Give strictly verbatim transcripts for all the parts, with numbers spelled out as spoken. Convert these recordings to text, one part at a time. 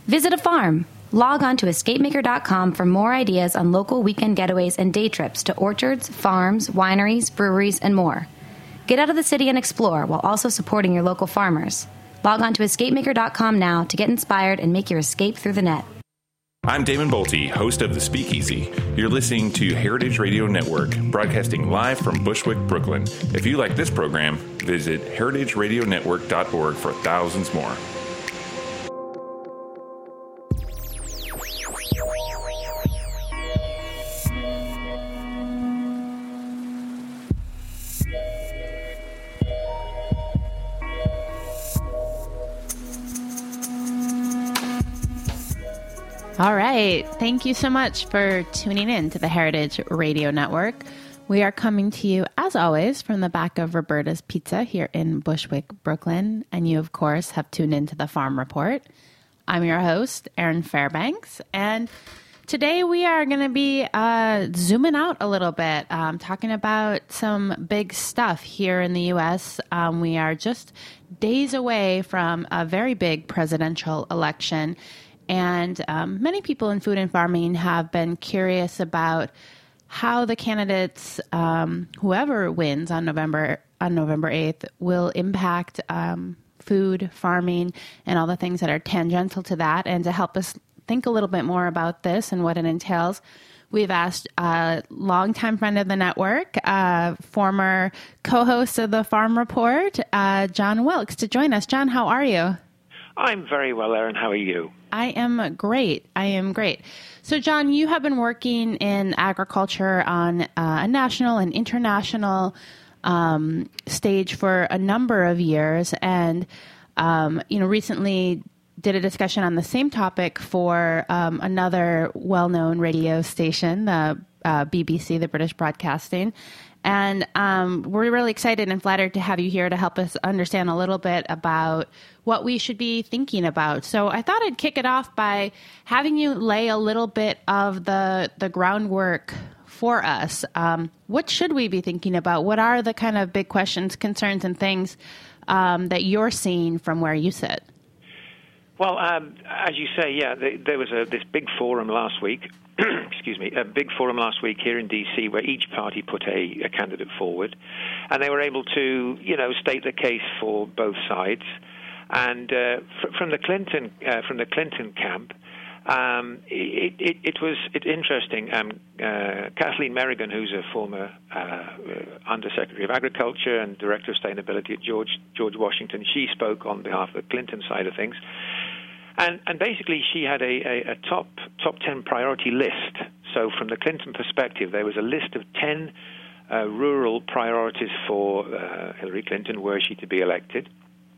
Visit a farm. Log on to escape maker dot com for more ideas on local weekend getaways and day trips to orchards, farms, wineries, breweries, and more. Get out of the city and explore while also supporting your local farmers. Log on to escape maker dot com now to get inspired and make your escape through the net. I'm Damon Bolte, host of The Speakeasy. You're listening to Heritage Radio Network, broadcasting live from Bushwick, Brooklyn. If you like this program, visit heritage radio network dot org for thousands more. All right. Thank you so much for tuning in to the Heritage Radio Network. We are coming to you, as always, from the back of Roberta's Pizza here in Bushwick, Brooklyn. And you, of course, have tuned into the Farm Report. I'm your host, Erin Fairbanks. And today we are going to be uh, zooming out a little bit, um, talking about some big stuff here in the U S. Um, we are just days away from a very big presidential election. And um, many people in food and farming have been curious about how the candidates, um, whoever wins on November on November eighth, will impact um, food, farming, and all the things that are tangential to that. And to help us think a little bit more about this and what it entails, we've asked a longtime friend of the network, uh, former co-host of the Farm Report, uh, John Wilkes, to join us. John, how are you? I'm very well, Erin. How are you? I am great. I am great. So, John, you have been working in agriculture on uh, a national and international um, stage for a number of years, and um, you know, recently did a discussion on the same topic for um, another well-known radio station, the uh, B B C, the British Broadcasting. And um, we're really excited and flattered to have you here to help us understand a little bit about what we should be thinking about. So I thought I'd kick it off by having you lay a little bit of the the groundwork for us. Um, what should we be thinking about? What are the kind of big questions, concerns, and things um, that you're seeing from where you sit? Well, um, as you say, yeah, the, there was a, this big forum last week, excuse me, a big forum last week here in D C where each party put a, a candidate forward, and they were able to, you know, state the case for both sides. And uh, fr- from the Clinton uh, from the Clinton camp, um, it, it, it was it's interesting. Um, uh, Kathleen Merrigan, who's a former uh, Undersecretary of Agriculture and Director of Sustainability at George George Washington, she spoke on behalf of the Clinton side of things. And, and basically, she had a, a, a top top ten priority list. So from the Clinton perspective, there was a list of ten uh, rural priorities for uh, Hillary Clinton were she to be elected.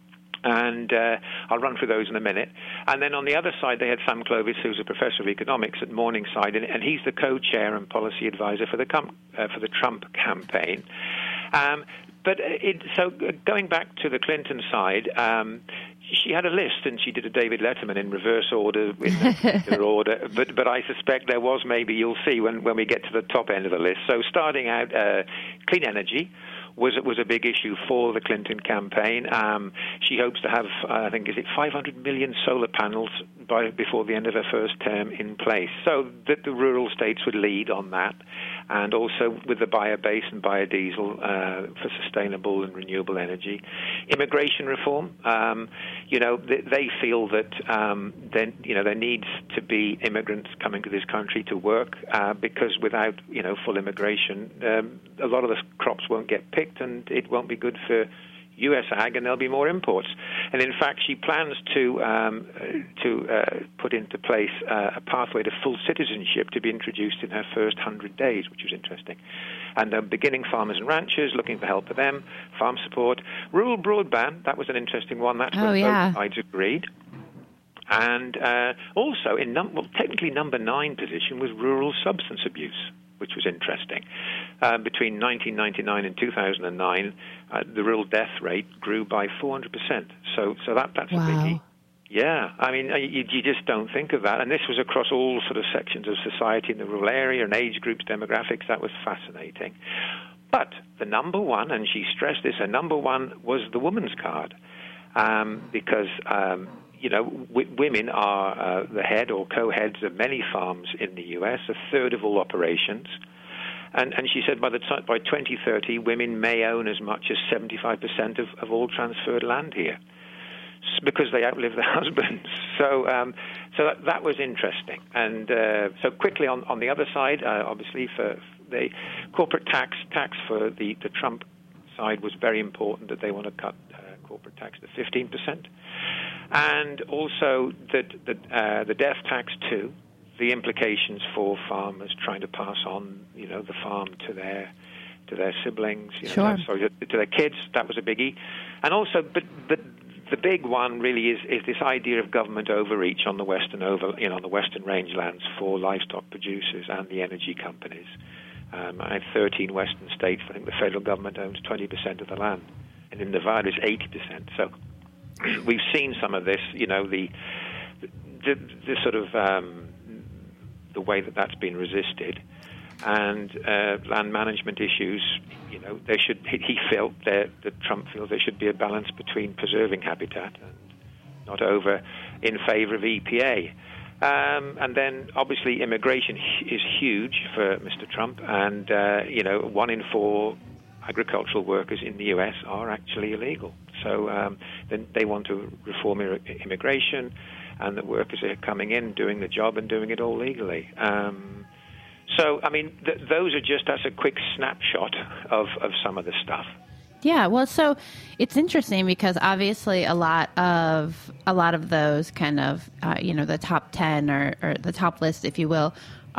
And uh, I'll run through those in a minute. And then on the other side, they had Sam Clovis, who's a professor of economics at Morningside, and, and he's the co-chair and policy advisor for the com- uh, for the Trump campaign. Um, but it, so going back to the Clinton side, um, she had a list, and she did a David Letterman in reverse order, in the order. But but I suspect there was maybe, you'll see when, when we get to the top end of the list. So starting out, uh, clean energy was was a big issue for the Clinton campaign. Um, she hopes to have, uh, I think, is it five hundred million solar panels by before the end of her first term in place, so that the rural states would lead on that, and also with the bio-base and biodiesel uh, for sustainable and renewable energy. Immigration reform, um, you know, they, they feel that um, then you know there needs to be immigrants coming to this country to work uh, because without you know full immigration, um, a lot of the crops won't get picked, and it won't be good for U S ag, and there'll be more imports. And in fact, she plans to um, to uh, put into place uh, a pathway to full citizenship to be introduced in her first one hundred days, which was interesting. And uh, beginning farmers and ranchers, looking for help for them, farm support. Rural broadband, that was an interesting one. That's oh, where yeah. both sides agreed. And uh, also, in num- well, technically number nine position was rural substance abuse, which was interesting. Uh, between nineteen ninety-nine and two thousand nine, uh, the rural death rate grew by four hundred percent. So, so that that's wow. a biggie. Yeah, I mean, you, you just don't think of that. And this was across all sort of sections of society in the rural area and age groups, demographics. That was fascinating. But the number one, and she stressed this, her number one was the woman's card. Um, because, um, you know, w- women are uh, the head or co-heads of many farms in the U S, a third of all operations. And, and she said by the time, by twenty thirty, women may own as much as seventy-five percent of, of all transferred land here because they outlive their husbands. So um, so that, that was interesting. And uh, so quickly on, on the other side, uh, obviously, for the corporate tax, tax for the, the Trump side was very important, that they want to cut uh, corporate tax to fifteen percent. And also that, that uh, the death tax, too, the implications for farmers trying to pass on, you know, the farm to their to their siblings, you know, sure. sorry, to their kids. That was a biggie. And also, but but the big one really is, is this idea of government overreach on the western over, you know, on the western rangelands for livestock producers and the energy companies. Um, I have thirteen western states. I think the federal government owns twenty percent of the land, and in Nevada it's eighty percent. So we've seen some of this, you know, the the, the sort of um, the way that that's been resisted, and uh, land management issues. You know, they should. He felt that, that Trump feels there should be a balance between preserving habitat and not over in favor of E P A. Um, and then, obviously, immigration is huge for Mister Trump, and uh, you know, one in four agricultural workers in the U S are actually illegal. So um, then they want to reform immigration, and the workers are coming in, doing the job, and doing it all legally. Um, so, I mean, th- those are just as a quick snapshot of, of some of the stuff. Yeah, well, so it's interesting because obviously a lot of a lot of those kind of uh, you know the top ten or, or the top list, if you will,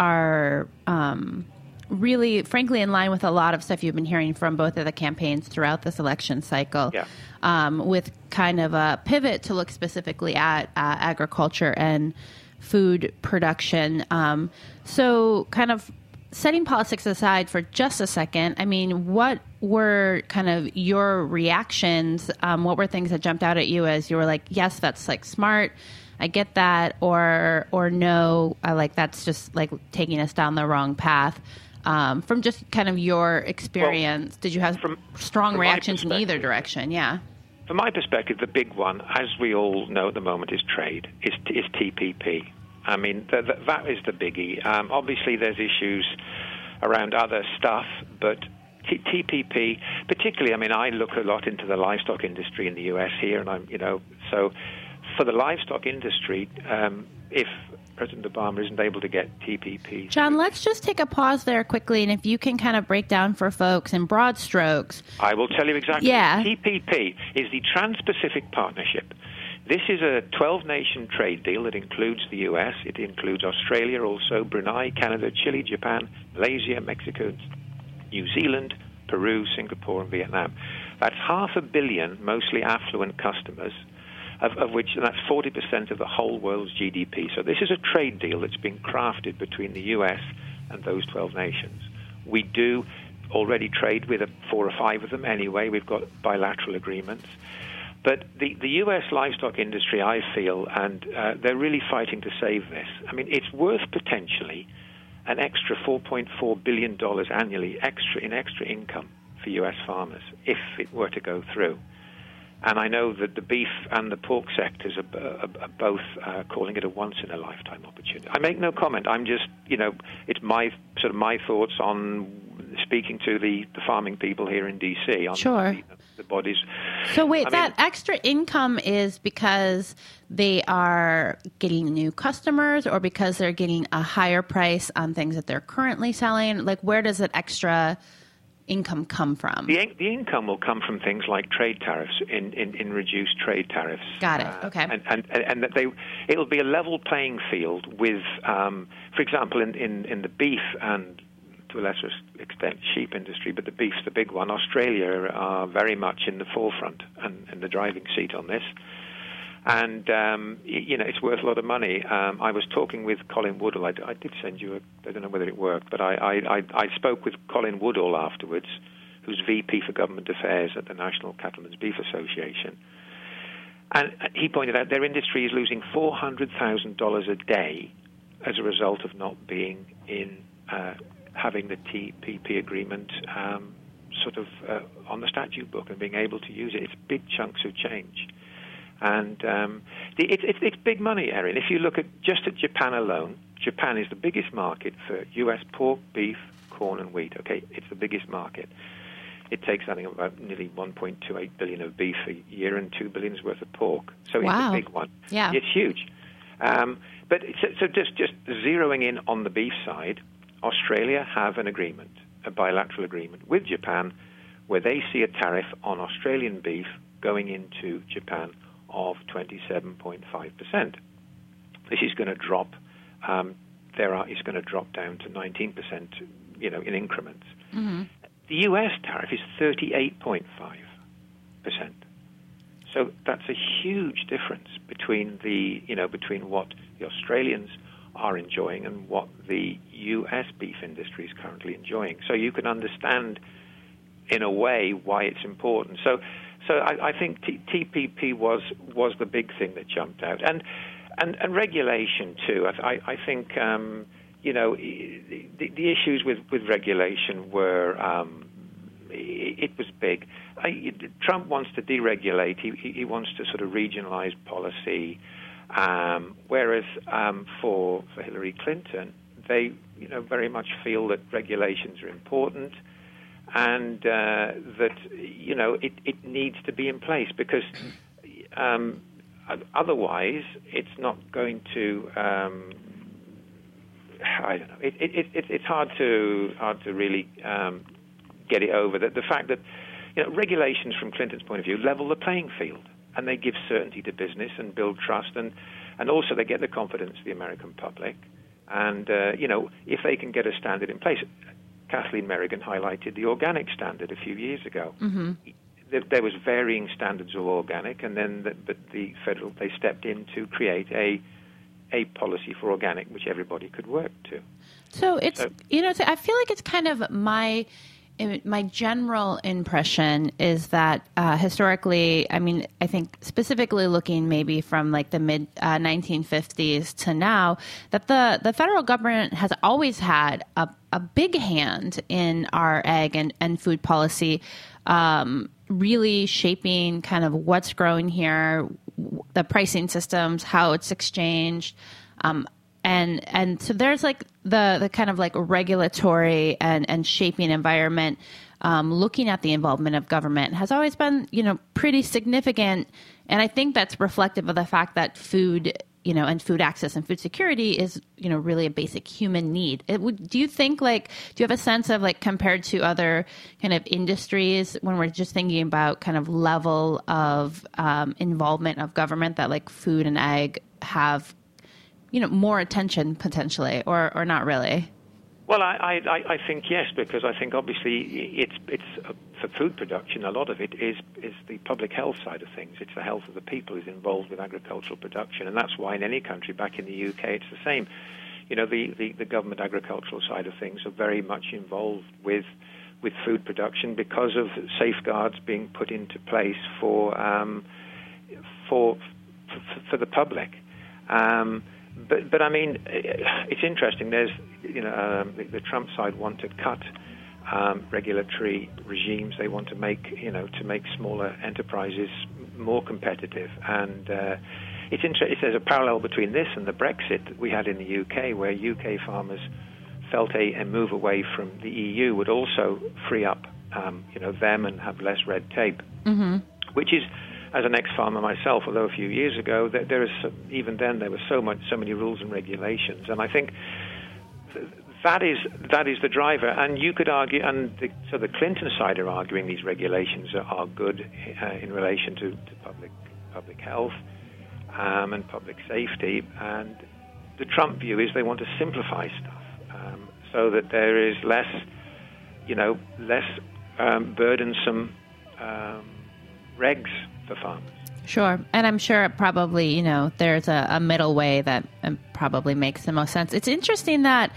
are um, really, frankly, in line with a lot of stuff you've been hearing from both of the campaigns throughout this election cycle. Yeah. Um, with kind of a pivot to look specifically at uh, agriculture and food production. Um, so, kind of setting politics aside for just a second, I mean, what were kind of your reactions? Um, what were things that jumped out at you as you were like, yes, that's like smart, I get that, or or no, I like that's just like taking us down the wrong path? Um, from just kind of your experience, well, did you have from, strong from reactions in either direction? Yeah. From my perspective, the big one, as we all know at the moment, is trade, is, is T P P. I mean, th- th- that is the biggie. Um, obviously, there's issues around other stuff, but T- TPP, particularly, I mean, I look a lot into the livestock industry in the U S here, and I'm, you know, so for the livestock industry, um, if President Obama isn't able to get T P P. John, let's just take a pause there quickly, and if you can kind of break down for folks in broad strokes. I will tell you exactly. Yeah. T P P is the Trans-Pacific Partnership. This is a twelve-nation trade deal that includes the U S. It includes Australia, also Brunei, Canada, Chile, Japan, Malaysia, Mexico, New Zealand, Peru, Singapore, and Vietnam. That's half a billion, mostly affluent customers, of, of which that's forty percent of the whole world's G D P. So this is a trade deal that's been crafted between the U S and those twelve nations. We do already trade with a, four or five of them anyway. We've got bilateral agreements. But the, the U S livestock industry, I feel, and uh, they're really fighting to save this. I mean, it's worth potentially an extra four point four billion dollars annually extra in extra income for U S farmers if it were to go through. And I know that the beef and the pork sectors are, are, are both uh, calling it a once-in-a-lifetime opportunity. I make no comment. I'm just, you know, it's my sort of my thoughts on speaking to the, the farming people here in D C on sure. the, the bodies. So wait, I that mean, extra income is because they are getting new customers or because they're getting a higher price on things that they're currently selling? Like, where does that extra income come from? The, the income will come from things like trade tariffs, in, in, in reduced trade tariffs. Got it. Uh, okay. And, and, and that they, it'll be a level playing field with, um, for example, in, in, in the beef and to a lesser extent sheep industry, but the beef's the big one. Australia are very much in the forefront and in the driving seat on this. And, um, you know, it's worth a lot of money. Um, I was talking with Colin Woodall. I, I did send you a, I don't know whether it worked, but I, I, I, I spoke with Colin Woodall afterwards, who's V P for Government Affairs at the National Cattlemen's Beef Association. And he pointed out their industry is losing four hundred thousand dollars a day as a result of not being in, uh, having the T P P agreement um, sort of uh, on the statute book and being able to use it. It's big chunks of change. And um, it's, it's, it's big money, Erin. If you look at just at Japan alone, Japan is the biggest market for U S pork, beef, corn, and wheat. Okay, it's the biggest market. It takes, I think, about nearly one point two eight billion of beef a year and two billion worth of pork. So wow. it's a big one. Yeah. It's huge. Um, but so, so just, just zeroing in on the beef side, Australia have an agreement, a bilateral agreement with Japan, where they see a tariff on Australian beef going into Japan of twenty-seven point five percent. This is going to drop. Um, there are is going to drop down to nineteen percent, you know, in increments. Mm-hmm. The U S tariff is thirty-eight point five percent. So that's a huge difference between the, you know, between what the Australians are enjoying and what the U S beef industry is currently enjoying. So you can understand, in a way, why it's important. So, so I, I think T- TPP was was the big thing that jumped out, and and, and regulation too. I, I think. Um, You know, the, the issues with, with regulation were, um, it, it was big. I, Trump wants to deregulate. He, he wants to sort of regionalize policy, um, whereas um, for, for Hillary Clinton, they, you know, very much feel that regulations are important and uh, that, you know, it, it needs to be in place because um, otherwise it's not going to... Um, I don't know. It, it, it, it's hard to hard to really um, get it over. The, the fact that you know regulations, from Clinton's point of view, level the playing field, and they give certainty to business and build trust, and, and also they get the confidence of the American public. And uh, you know, if they can get a standard in place, Kathleen Merrigan highlighted the organic standard a few years ago. Mm-hmm. There, there was varying standards of organic, and then the, but the federal they stepped in to create a a policy for organic, which everybody could work to. So it's, so, you know, I feel like it's kind of my, my general impression is that uh, historically, I mean, I think specifically looking maybe from like the mid uh, nineteen fifties to now, that the, the federal government has always had a, a big hand in our ag and, and food policy, um, really shaping kind of what's growing here, the pricing systems, how it's exchanged. Um, and and so there's like the, the kind of like regulatory and, and shaping environment, um, looking at the involvement of government has always been, you know, pretty significant. And I think that's reflective of the fact that food, you know, and food access and food security is, you know, really a basic human need. It would, do you think like, do you have a sense of like compared to other kind of industries when we're just thinking about kind of level of um, involvement of government that like food and ag have, you know, more attention potentially or, or not really? Well, I, I, I think yes, because I think obviously it's it's uh, for food production. A lot of it is is the public health side of things. It's the health of the people who's involved with agricultural production, and that's why in any country, back in the U K, it's the same. You know, the, the, the government agricultural side of things are very much involved with with food production because of safeguards being put into place for um, for, for for the public. Um, But, but I mean, it's interesting. There's, you know, um, the, the Trump side want to cut um, regulatory regimes. They want to make, you know, to make smaller enterprises more competitive. And uh, it's interesting. There's a parallel between this and the Brexit that we had in the U K, where U K farmers felt a, a move away from the E U would also free up, um, you know, them and have less red tape, mm-hmm. which is. As an ex-farmer myself, although a few years ago, there, there is even then there were so much, so many rules and regulations, and I think th- that is that is the driver. And you could argue, and the, so the Clinton side are arguing these regulations are, are good uh, in relation to, to public public health um, and public safety, and the Trump view is they want to simplify stuff um, so that there is less, you know, less um, burdensome um, regs. Farmers. Sure. And I'm sure it probably, you know, there's a, a middle way that um, probably makes the most sense. It's interesting that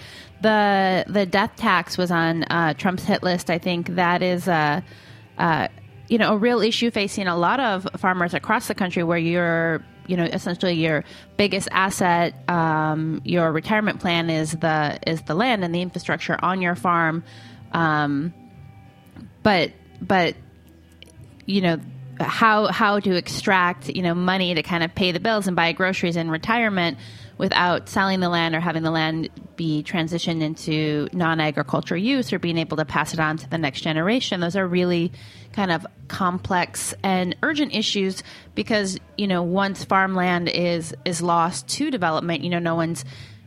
the the death tax was on uh, Trump's hit list. I think that is a, uh, you know, a real issue facing a lot of farmers across the country where you're, you know, essentially your biggest asset, um, your retirement plan is the is the land and the infrastructure on your farm. Um, but, but, you know, how how to extract, you know, money to kind of pay the bills and buy groceries in retirement without selling the land or having the land be transitioned into non-agricultural use or being able to pass it on to the next generation. Those are really kind of complex and urgent issues because, you know, once farmland is is lost to development, you know, no one's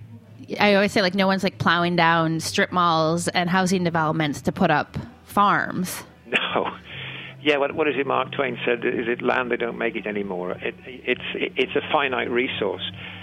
I always say, like, no one's, like, plowing down strip malls and housing developments to put up farms. No. Yeah, what, what is it Mark Twain said? Is it land they don't make it anymore? It, it's it's a finite resource.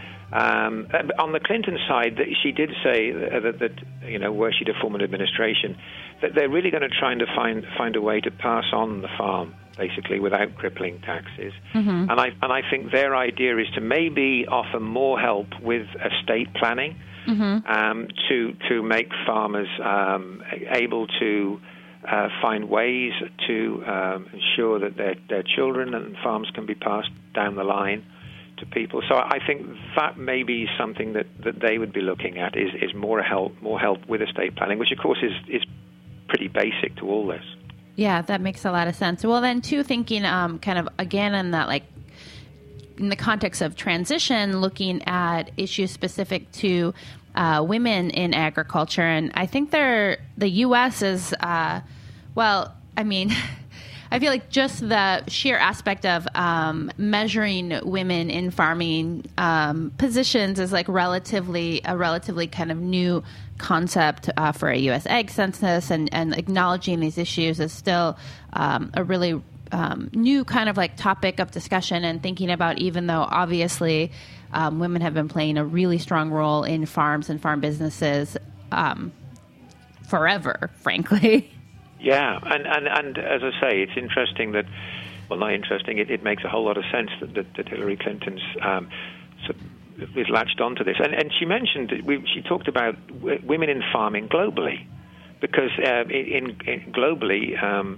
Um, on the Clinton side, she did say that, that, that, you know, were she to form an administration, that they're really going to try to find find a way to pass on the farm, basically, without crippling taxes. Mm-hmm. And I and I think their idea is to maybe offer more help with estate planning, mm-hmm. um, to to make farmers um, able to Uh, find ways to um, ensure that their, their children and farms can be passed down the line to people. So I think that may be something that, that they would be looking at is, is more help more help with estate planning, which of course is, is pretty basic to all this. Yeah, that makes a lot of sense. Well, then too, thinking um, kind of again in that, like, in the context of transition, looking at issues specific to uh, women in agriculture. And I think they're, the U S is, uh, well, I mean, I feel like just the sheer aspect of um, measuring women in farming um, positions is like relatively, a relatively kind of new concept uh, for a U S Ag Census, and, and acknowledging these issues is still um, a really Um, new kind of like topic of discussion, and thinking about, even though obviously um, women have been playing a really strong role in farms and farm businesses um, forever, frankly. Yeah, and, and, and as I say, it's interesting that, well, not interesting, it, it makes a whole lot of sense that, that, that Hillary Clinton's um, sort of is latched onto this. And, and she mentioned, that we, she talked about w- women in farming globally, because uh, in, in globally, um,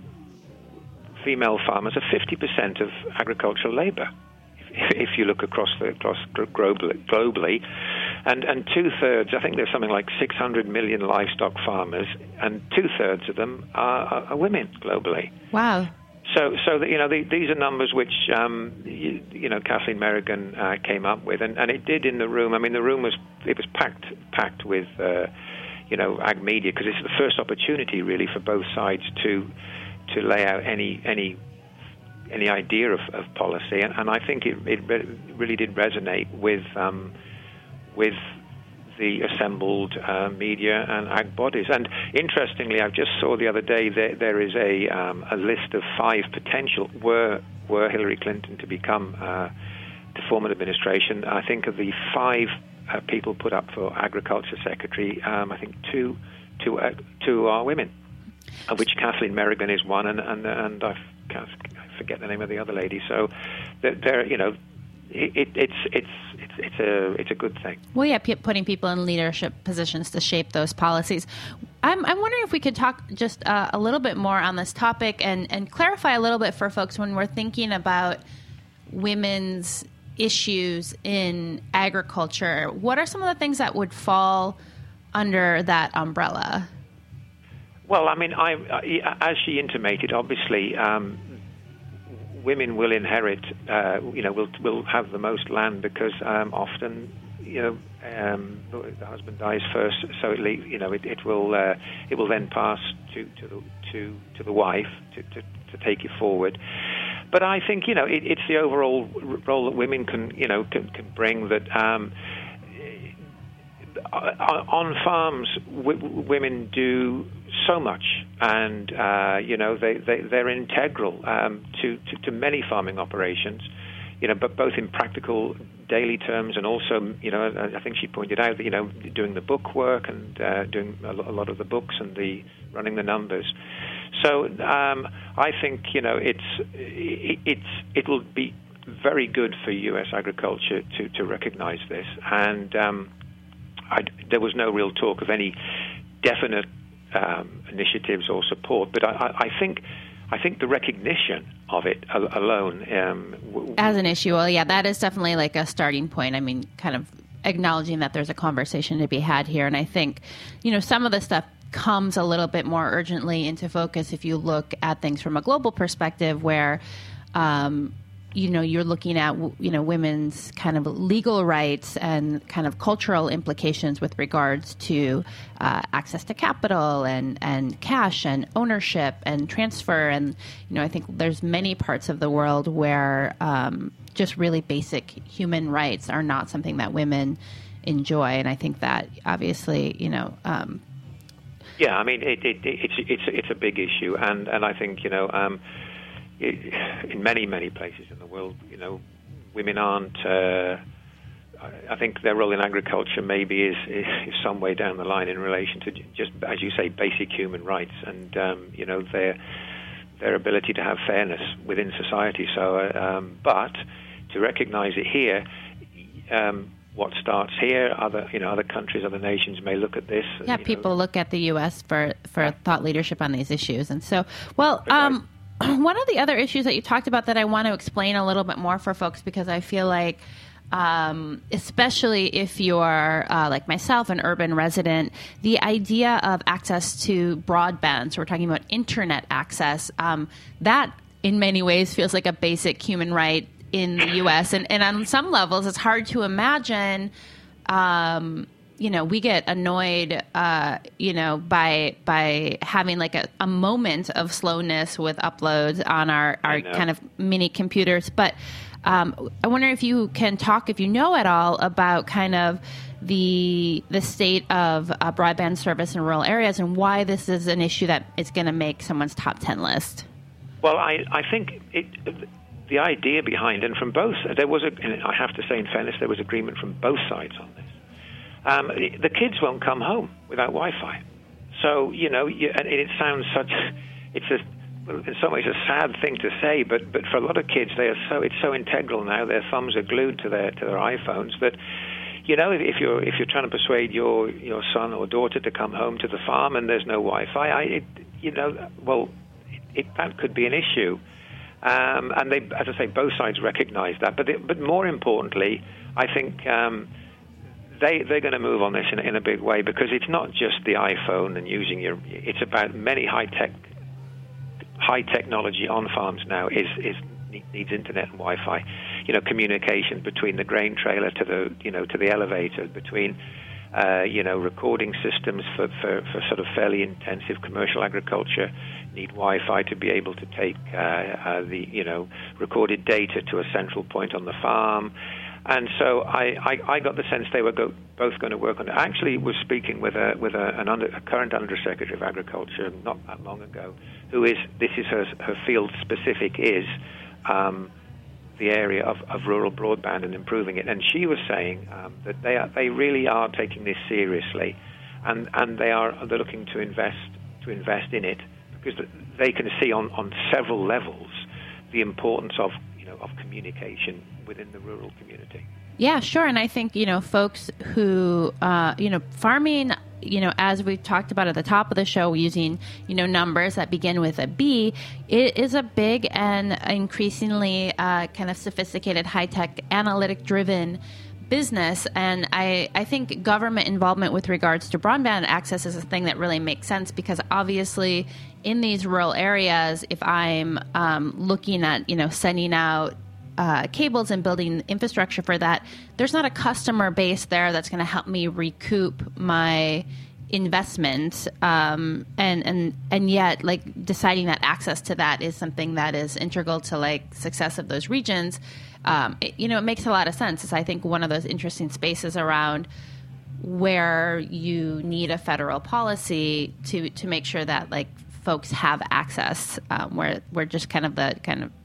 female farmers are fifty percent of agricultural labor, if, if you look across the across globally, globally. and and two thirds. I think there's something like six hundred million livestock farmers, and two thirds of them are, are, are women globally. Wow. So, so that, you know, the, these are numbers which um, you, you know Kathleen Merrigan uh, came up with, and, and it did in the room. I mean, the room was it was packed packed with uh, you know ag media, because it's the first opportunity really for both sides to. to lay out any any any idea of, of policy, and, and I think it, it really did resonate with um, with the assembled uh, media and ag bodies. And interestingly, I just saw the other day that there is a um, a list of five potential were were Hillary Clinton to become uh, to form an administration. I think of the five uh, people put up for Agriculture Secretary, um, I think two two uh, two are women. Of which Kathleen Merrigan is one, and and, and I forget the name of the other lady. So, they're, you know, it, it's it's it's it's a it's a good thing. Well, yeah, p- putting people in leadership positions to shape those policies. I'm I'm wondering if we could talk just uh, a little bit more on this topic and and clarify a little bit for folks when we're thinking about women's issues in agriculture. What are some of the things that would fall under that umbrella? Well, I mean, I, I, as she intimated, obviously, um, women will inherit, uh, you know, will will have the most land, because um, often, you know, um, the husband dies first, so it, you know, it, it will uh, it will then pass to to the to, to the wife to, to, to take it forward. But I think, you know, it, it's the overall role that women can, you know, can, can bring. That um, on farms, w- women do so much, and uh, you know they, they they're integral um, to, to to many farming operations, you know, but both in practical daily terms, and also, you know, I think she pointed out that, you know, doing the book work and uh, doing a lot of the books and the running the numbers. So um, I think, you know, it's it, it's it will be very good for U S agriculture to to recognize this, and um, I, there was no real talk of any definite Um, initiatives or support, but I, I think I think the recognition of it alone um, w- as an issue, well, yeah, that is definitely like a starting point. I mean, kind of acknowledging that there's a conversation to be had here, and I think, you know, some of the stuff comes a little bit more urgently into focus if you look at things from a global perspective, where um, you know, you're looking at, you know, women's kind of legal rights and kind of cultural implications with regards to uh, access to capital and, and cash and ownership and transfer. And, you know, I think there's many parts of the world where um, just really basic human rights are not something that women enjoy. And I think that obviously, you know, um, yeah, I mean, it, it, it's it's it's a big issue, and, and I think, you know, um, it, in many many places in the world, you know, women aren't. Uh, I think their role in agriculture maybe is, is some way down the line in relation to just, as you say, basic human rights, and um, you know, their their ability to have fairness within society. So, uh, um, but to recognise it here. Um, What starts here, other you know, other countries, other nations may look at this. Yeah, people know. look at the U S for for yeah. thought leadership on these issues, and so well. Um, one of the other issues that you talked about that I want to explain a little bit more for folks, because I feel like, um, especially if you're uh, like myself, an urban resident, the idea of access to broadband. So we're talking about internet access. Um, that, in many ways, feels like a basic human right in the U S And, and on some levels, it's hard to imagine, um, you know, we get annoyed, uh, you know, by by having like a, a moment of slowness with uploads on our, our kind of mini computers. But um, I wonder if you can talk, if you know at all, about kind of the the state of uh, broadband service in rural areas and why this is an issue that is going to make someone's top ten list. Well, I, I think it... the idea behind, and from both, there was a, and I have to say in fairness, there was agreement from both sides on this. Um, the kids won't come home without Wi-Fi. So, you know, you, and it sounds such, it's a, in some ways a sad thing to say, but, but for a lot of kids, they are so, it's so integral now, their thumbs are glued to their, to their iPhones that, you know, if, if you're, if you're trying to persuade your, your son or daughter to come home to the farm and there's no Wi-Fi, I, it, you know, well, it, it, that could be an issue. Um, and they, as I say, both sides recognise that. But it, but more importantly, I think um, they they're going to move on this in, in a big way, because it's not just the iPhone and using your. It's about many high tech, high technology on farms now is is needs internet and Wi-Fi. You know, communication between the grain trailer to the you know to the elevator, between uh, you know recording systems for, for, for sort of fairly intensive commercial agriculture. Need Wi-Fi to be able to take uh, uh, the you know recorded data to a central point on the farm, and so I, I, I got the sense they were go, both going to work on it. I actually was speaking with a with a, an under, a current Undersecretary of Agriculture not that long ago, who is this is her her field specific is um, the area of, of rural broadband and improving it, and she was saying um, that they are, they really are taking this seriously, and and they are they're looking to invest to invest in it. Because they can see on, on several levels the importance of you know of communication within the rural community. Yeah, sure. And I think you know folks who uh, you know farming, you know as we talked about at the top of the show, using you know numbers that begin with a B, it is a big and increasingly uh, kind of sophisticated, high tech, analytic driven business, and I, I think government involvement with regards to broadband access is a thing that really makes sense, because obviously in these rural areas, if I'm um, looking at you know sending out uh, cables and building infrastructure for that, there's not a customer base there that's going to help me recoup my investment, um, and and and yet like deciding that access to that is something that is integral to like success of those regions. Um, it, you know, it makes a lot of sense. It's, I think, one of those interesting spaces around where you need a federal policy to, to make sure that like folks have access, um, where we're just kind of the kind of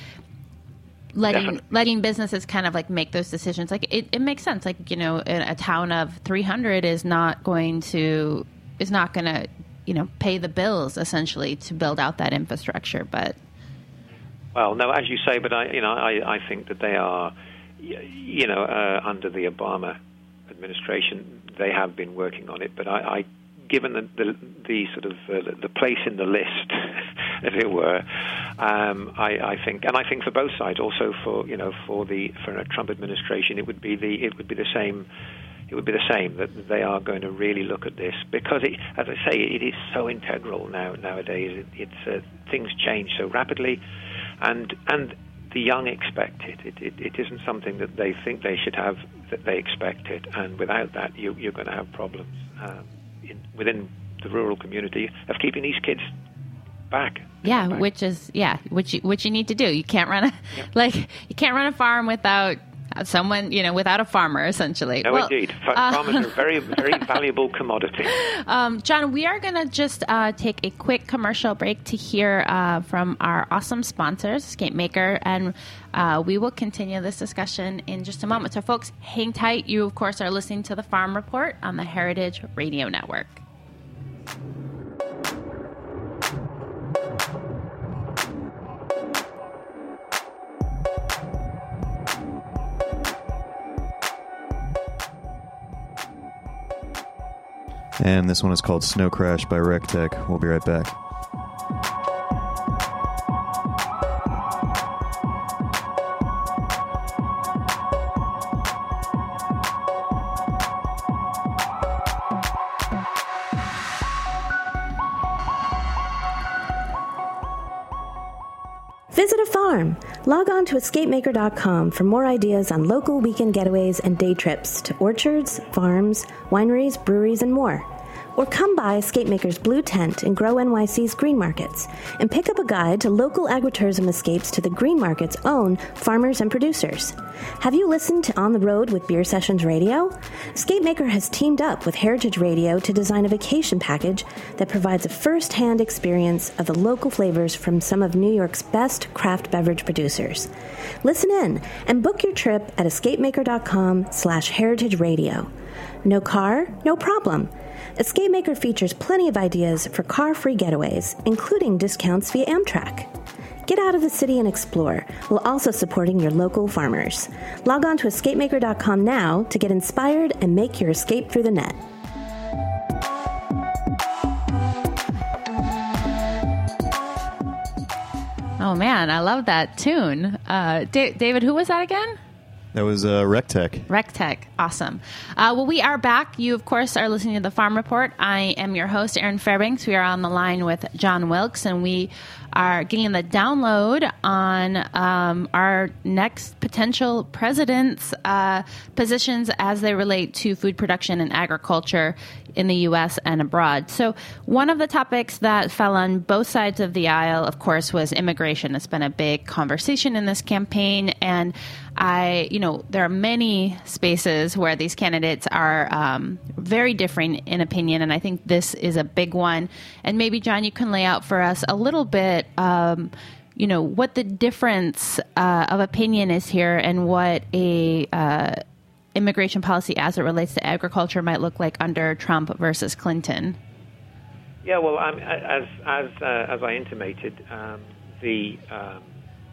letting Definitely. letting businesses kind of like make those decisions. Like it, it makes sense. Like, you know, a, a town of three hundred is not going to is not going to you know pay the bills essentially to build out that infrastructure, but. Well, no, as you say, but I, you know, I, I think that they are, you know, uh, under the Obama administration, they have been working on it. But I, I given the the, the sort of uh, the place in the list, as it were, um, I, I think, and I think for both sides, also for you know, for the for a Trump administration, it would be the it would be the same. It would be the same, that they are going to really look at this, because, it, as I say, it is so integral now nowadays. It, it's uh, things change so rapidly. and and the young expect it. It, it. it isn't something that they think they should have, that they expect it, and without that, you, you're going to have problems um, in, within the rural community of keeping these kids back. Yeah, back. which is yeah, which you, which you need to do. You can't run a yeah. like you can't run a farm without someone, you know, without a farmer, essentially. No, well, indeed. F- uh, Farmers are a very, very valuable commodity. Um, John, we are going to just uh, take a quick commercial break to hear uh, from our awesome sponsors, Escape Maker, and uh, we will continue this discussion in just a moment. So, folks, hang tight. You, of course, are listening to the Farm Report on the Heritage Radio Network. And this one is called Snow Crash by Rectech. We'll be right back. Visit a farm. Log on to escape maker dot com for more ideas on local weekend getaways and day trips to orchards, farms, wineries, breweries, and more. Or come by Escape Maker's Blue Tent and Grow N Y C's Green Markets and pick up a guide to local agritourism escapes to the Green Market's own farmers and producers. Have you listened to On the Road with Beer Sessions Radio? Escape Maker has teamed up with Heritage Radio to design a vacation package that provides a first-hand experience of the local flavors from some of New York's best craft beverage producers. Listen in and book your trip at escape maker dot com slash heritage radio. No car? No problem. Escape Maker features plenty of ideas for car-free getaways, including discounts via Amtrak. Get out of the city and explore, while also supporting your local farmers. Log on to escape maker dot com now to get inspired and make your escape through the net. Oh, man, I love that tune. Uh, D- David, who was that again? That was uh, Rectech. Rectech. Awesome. Uh, well, we are back. You, of course, are listening to the Farm Report. I am your host, Erin Fairbanks. We are on the line with John Wilkes, and we are getting the download on um, our next potential president's uh, positions as they relate to food production and agriculture in the U S and abroad. So one of the topics that fell on both sides of the aisle, of course, was immigration. It's been a big conversation in this campaign, and I, you know, there are many spaces where these candidates are um, very different in opinion, and I think this is a big one. And maybe, John, you can lay out for us a little bit, um, you know, what the difference uh, of opinion is here and what a uh, immigration policy as it relates to agriculture might look like under Trump versus Clinton. Yeah, well, um, as as uh, as I intimated, um, the um,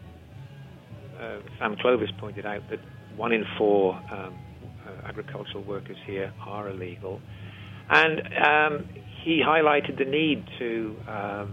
uh, Sam Clovis pointed out that one in four um, uh, agricultural workers here are illegal, and um, he highlighted the need to um,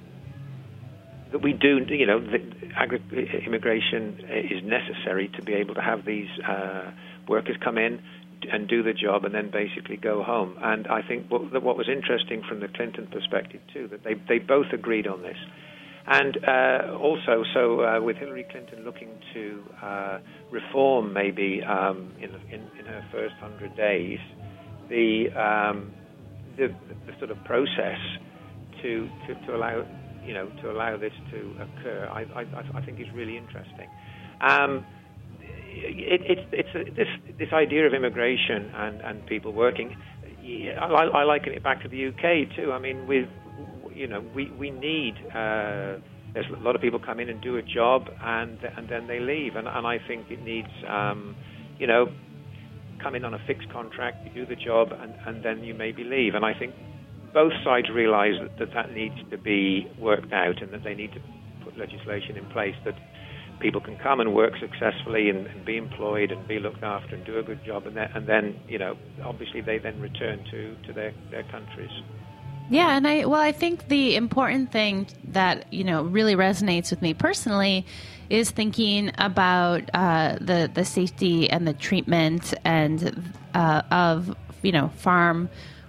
that we do, you know, the agri- immigration is necessary to be able to have these uh, workers come in and do the job and then basically go home. And I think what, what was interesting from the Clinton perspective, too, that they, they both agreed on this. And uh, also, so uh, with Hillary Clinton looking to uh, reform maybe um, in, in, in her first hundred days, the, um, the, the sort of process to, to, to allow, you know, to allow this to occur, I, I, I think is really interesting. Um, It, it, it's a, this this idea of immigration and, and people working. I, I liken it back to the U K too. I mean, with you know, we we need. Uh, there's a lot of people come in and do a job, and and then they leave. And, and I think it needs, um, you know, come in on a fixed contract, you do the job, and, and then you maybe leave. And I think both sides realise that, that that needs to be worked out, and that they need to put legislation in place that people can come and work successfully and, and be employed and be looked after and do a good job, and then, and then you know, obviously they then return to, to their, their countries. Yeah, and I well, I think the important thing that, you know, really resonates with me personally is thinking about uh, the the safety and the treatment and uh, of, you know, farm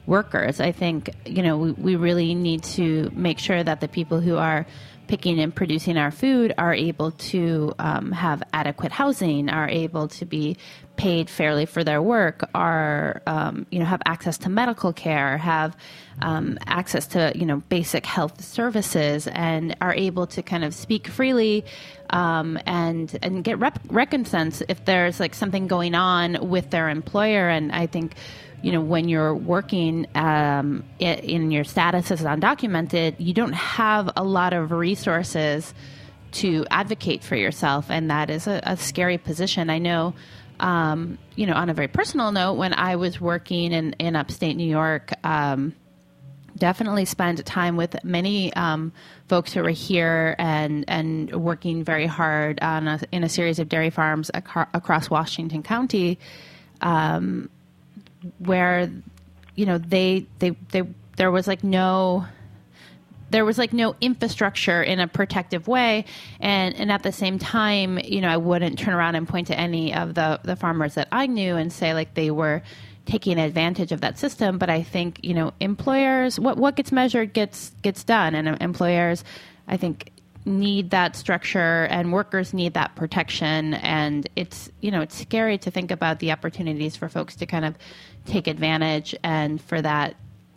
workers. I think, you know, we, we really need to make sure that the people who are picking and producing our food are able to um, have adequate housing, are able to be paid fairly for their work, are, um, you know, have access to medical care, have um, access to, you know, basic health services, and are able to kind of speak freely um, and and get rep- recompense if there's like something going on with their employer. And I think, you know, when you're working um, in your status as undocumented, you don't have a lot of resources to advocate for yourself, and that is a, a scary position. I know, um, you know, on a very personal note, when I was working in, in upstate New York, um, definitely spent time with many um, folks who were here and and working very hard on a, in a series of dairy farms ac- across Washington County. Um, where, you know, they, they, they, there was like no, there was like no infrastructure in a protective way. And, and at the same time, you know, I wouldn't turn around and point to any of the, the farmers that I knew and say like they were taking advantage of that system. But I think, you know, employers, what, what gets measured gets, gets done. And employers, I think, need that structure, and workers need that protection. And it's, you know, it's scary to think about the opportunities for folks to kind of take advantage, and for that,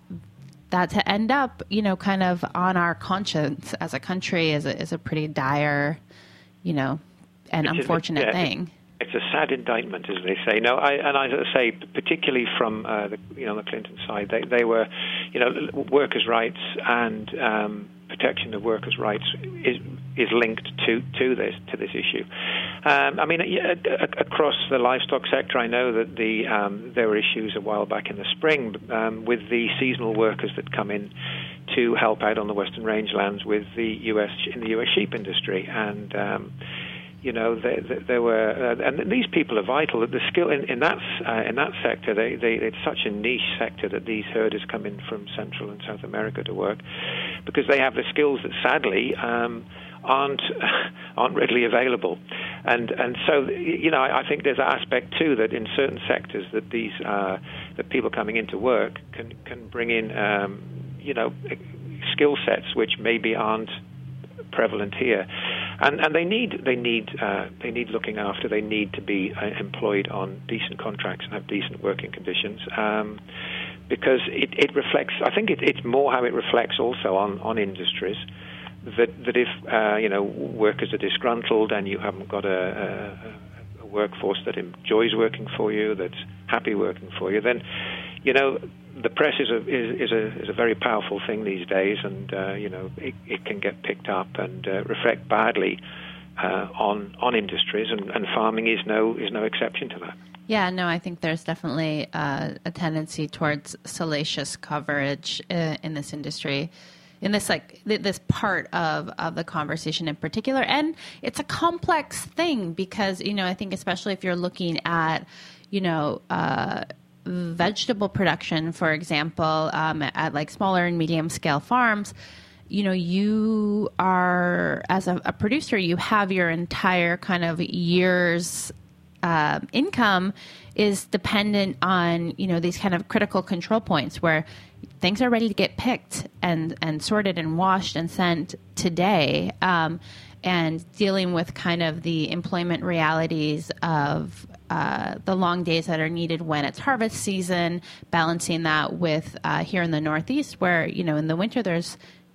that to end up, you know, kind of on our conscience as a country is a, is a pretty dire, you know, and Which unfortunate is, yeah, thing. It's a sad indictment, as they say. No, I, and I say, particularly from uh, the, you know, the Clinton side, they, they were, you know, workers' rights and um, protection of workers' rights is is linked to, to this to this issue. Um, I mean, yeah, across the livestock sector, I know that the um, there were issues a while back in the spring um, with the seasonal workers that come in to help out on the Western Rangelands with the U S in the U S sheep industry, and um, you know, there, there were, uh, and these people are vital. The skill in, in that uh, in that sector, they, they, it's such a niche sector that these herders come in from Central and South America to work, because they have the skills that sadly um, aren't aren't readily available, and and so you know, I, I think there's an aspect too that in certain sectors that these uh, that people coming into work can can bring in um, you know, skill sets which maybe aren't prevalent here, and and they need they need uh, they need looking after. They need to be uh, employed on decent contracts and have decent working conditions, um, because it, it reflects. I think it, it's more how it reflects also on, on industries that that if uh, you know, workers are disgruntled and you haven't got a, a, a workforce that enjoys working for you, that's happy working for you, then you know, the press is a is, is a is a very powerful thing these days, and uh, you know, it, it can get picked up and uh, reflect badly uh, on on industries, and, and farming is no is no exception to that. Yeah, no, I think there's definitely uh, a tendency towards salacious coverage uh, in this industry, in this like th- this part of, of the conversation in particular. And it's a complex thing because, you know, I think especially if you're looking at, you know, uh, vegetable production, for example, um, at, at like smaller and medium scale farms, you know, you are, as a, a producer, you have your entire kind of year's uh, income is dependent on, you know, these kind of critical control points where things are ready to get picked and, and sorted and washed and sent today, um, and dealing with kind of the employment realities of uh, the long days that are needed when it's harvest season, balancing that with uh, here in the Northeast where, you know, in the winter there's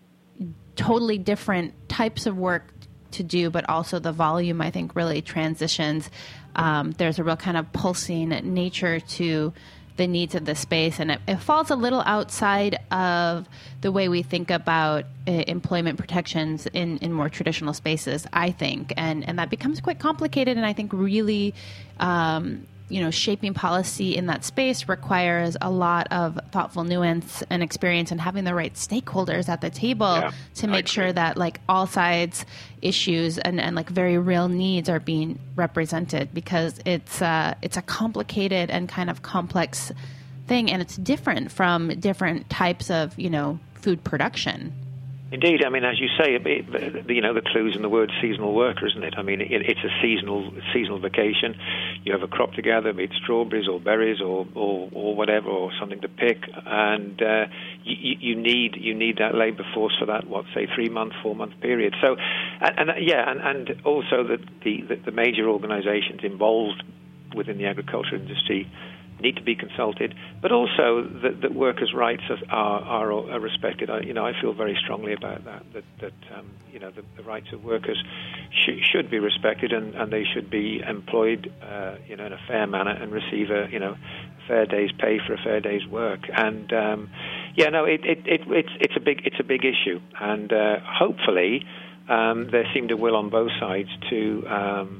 totally different types of work to do, but also the volume, I think, really transitions. Um, there's a real kind of pulsing nature to the needs of the space, and it, it falls a little outside of the way we think about uh, employment protections in, in more traditional spaces, I think, and and that becomes quite complicated, and I think really um, you know, shaping policy in that space requires a lot of thoughtful nuance and experience and having the right stakeholders at the table yeah, to make sure that like all sides issues and, and like very real needs are being represented, because it's uh, it's a complicated and kind of complex thing, and it's different from different types of, you know, food production. Indeed, I mean, as you say, it, it, you know, the clue's in the word seasonal worker, isn't it? I mean, it, it's a seasonal seasonal vacation. You have a crop to gather, be it strawberries or berries or, or, or whatever, or something to pick, and uh, you, you need you need that labour force for that, what, say, three-month, four-month period. So, and, and yeah, and, and also the, the, the major organisations involved within the agriculture industry need to be consulted, but also that, that workers' rights are, are, are respected. I, you know, I feel very strongly about that. That, that um, you know, the, the rights of workers sh- should be respected, and, and they should be employed, uh, you know, in a fair manner and receive a, you know, a fair day's pay for a fair day's work. And um, yeah, no, it, it, it, it's it's a big it's a big issue, and uh, hopefully um, there seemed a will on both sides to. Um,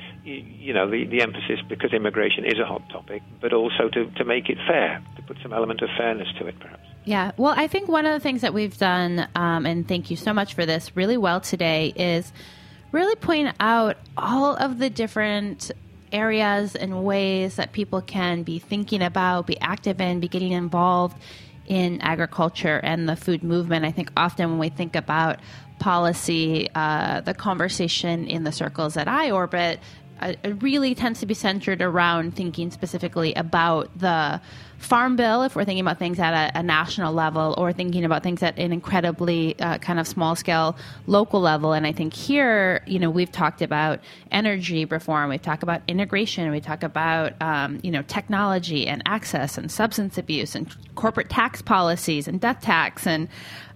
You know, the, the emphasis, because immigration is a hot topic, but also to, to make it fair, to put some element of fairness to it, perhaps. Yeah. Well, I think one of the things that we've done, um, and thank you so much for this, really well today, is really point out all of the different areas and ways that people can be thinking about, be active in, be getting involved in agriculture and the food movement. I think often when we think about policy, uh, the conversation in the circles that I orbit, it really tends to be centered around thinking specifically about the Farm Bill, if we're thinking about things at a, a national level, or thinking about things at an incredibly uh, kind of small-scale local level. And I think here, you know, we've talked about energy reform, we've talked about integration, we talk about, um, you know, technology and access and substance abuse and corporate tax policies and death tax. And,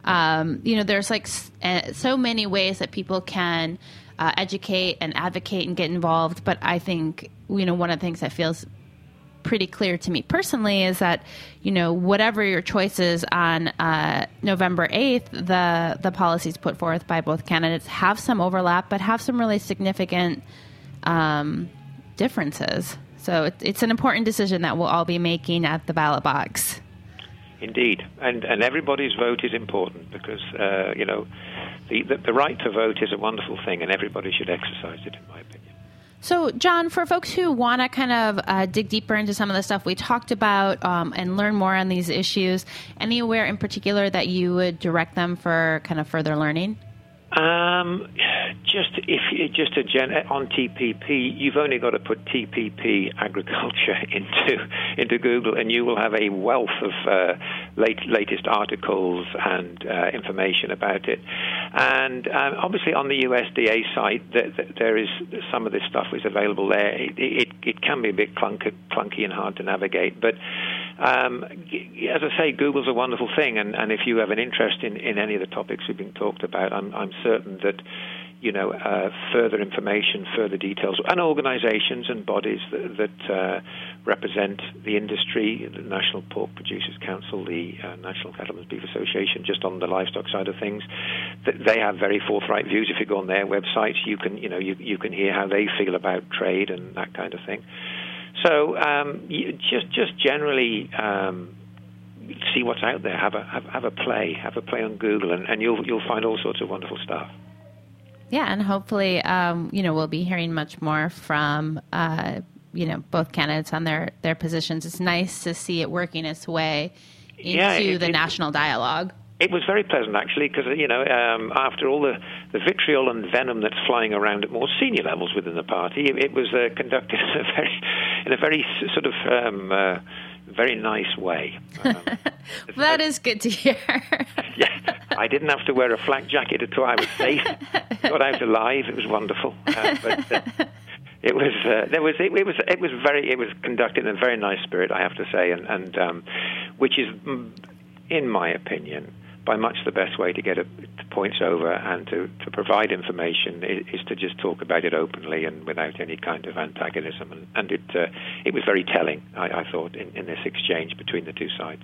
um, you know, there's like so many ways that people can Uh, educate and advocate and get involved. But I think, you know, one of the things that feels pretty clear to me personally is that, you know, whatever your choices on uh, November eighth, the, the policies put forth by both candidates have some overlap, but have some really significant um, differences. So it, it's an important decision that we'll all be making at the ballot box. Indeed. And, and everybody's vote is important because, uh, you know, The, the, the right to vote is a wonderful thing, and everybody should exercise it, in my opinion. So, John, for folks who want to kind of uh, dig deeper into some of the stuff we talked about um, and learn more on these issues, anywhere in particular that you would direct them for kind of further learning? Um, just if you, just a gen, on T P P, you've only got to put T P P agriculture into into Google, and you will have a wealth of uh, late, latest articles and uh, information about it. And um, obviously, on the U S D A site, there, there is some of this stuff is available there. It, it, it can be a bit clunky, clunky and hard to navigate, but um, as I say, Google's a wonderful thing, and, and if you have an interest in, in any of the topics we've been talked about, I'm, I'm certain that, you know, uh, further information, further details, and organizations and bodies that, that uh, represent the industry, the National Pork Producers Council, the uh, National Cattlemen's Beef Association, just on the livestock side of things, that they have very forthright views. If you go on their websites, you can, you know, you, you can hear how they feel about trade and that kind of thing. So um, you just just generally um, see what's out there. Have a have, have a play. Have a play on Google, and, and you'll you'll find all sorts of wonderful stuff. Yeah, and hopefully, um, you know, we'll be hearing much more from uh, you know, both candidates on their, their positions. It's nice to see it working its way into yeah, it, the it, national dialoog. It was very pleasant, actually, because, you know, um, after all the, the vitriol and venom that's flying around at more senior levels within the party, it, it was uh, conducted in a very, in a very sort of um, uh, very nice way. Um, well, that is good to hear. Yeah, I didn't have to wear a flak jacket at all. I was safe. Got out alive. It was wonderful. Uh, but uh, it was uh, there was it, it was it was very it was conducted in a very nice spirit, I have to say, and and um, which is, in my opinion, by much the best way to get a, points over and to, to provide information is, is to just talk about it openly and without any kind of antagonism. And, and it uh, it was very telling, I, I thought, in, in this exchange between the two sides.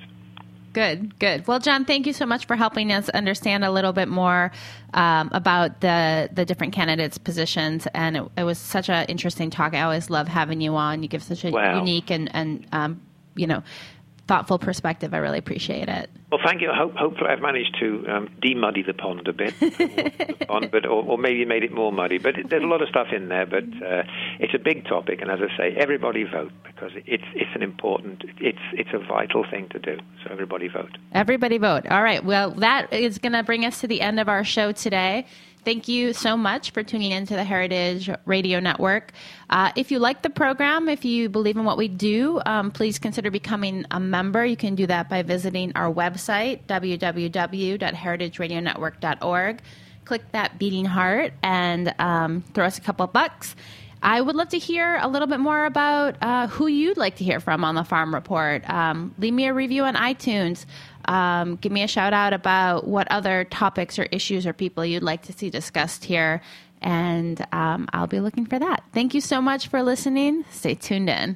Good, good. Well, John, thank you so much for helping us understand a little bit more um, about the the different candidates' positions. And it, it was such an interesting talk. I always love having you on. You give such a wow. unique and, and um, you know, thoughtful perspective. I really appreciate it. Well, thank you. I hope, hopefully I've managed to um, de-muddy the pond a bit, the pond, but or, or maybe made it more muddy. But it, there's a lot of stuff in there, but uh, it's a big topic, and as I say, everybody vote, because it's it's an important, it's it's a vital thing to do. So everybody vote. Everybody vote. All right. Well, that is going to bring us to the end of our show today. Thank you so much for tuning into the Heritage Radio Network. Uh, if you like the program, if you believe in what we do, um, please consider becoming a member. You can do that by visiting our website, w w w dot heritage radio network dot org. Click that beating heart and um, throw us a couple of bucks. I would love to hear a little bit more about uh, who you'd like to hear from on the Farm Report. Um, leave me a review on iTunes. Um, give me a shout out about what other topics or issues or people you'd like to see discussed here. And um, I'll be looking for that. Thank you so much for listening. Stay tuned in.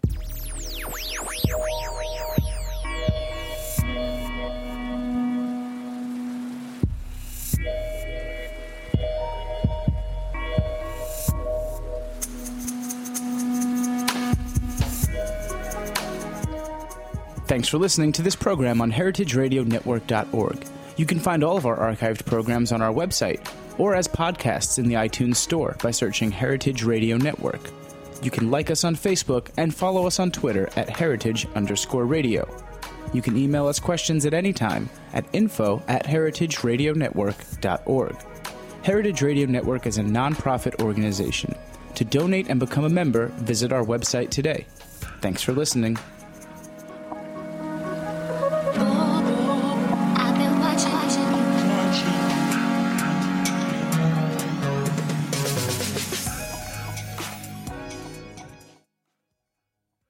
Thanks for listening to this program on heritage radio network dot org. You can find all of our archived programs on our website or as podcasts in the iTunes Store by searching Heritage Radio Network. You can like us on Facebook and follow us on Twitter at heritage underscore radio. You can email us questions at any time at info at heritage radio network dot org. Heritage Radio Network is a nonprofit organization. To donate and become a member, visit our website today. Thanks for listening.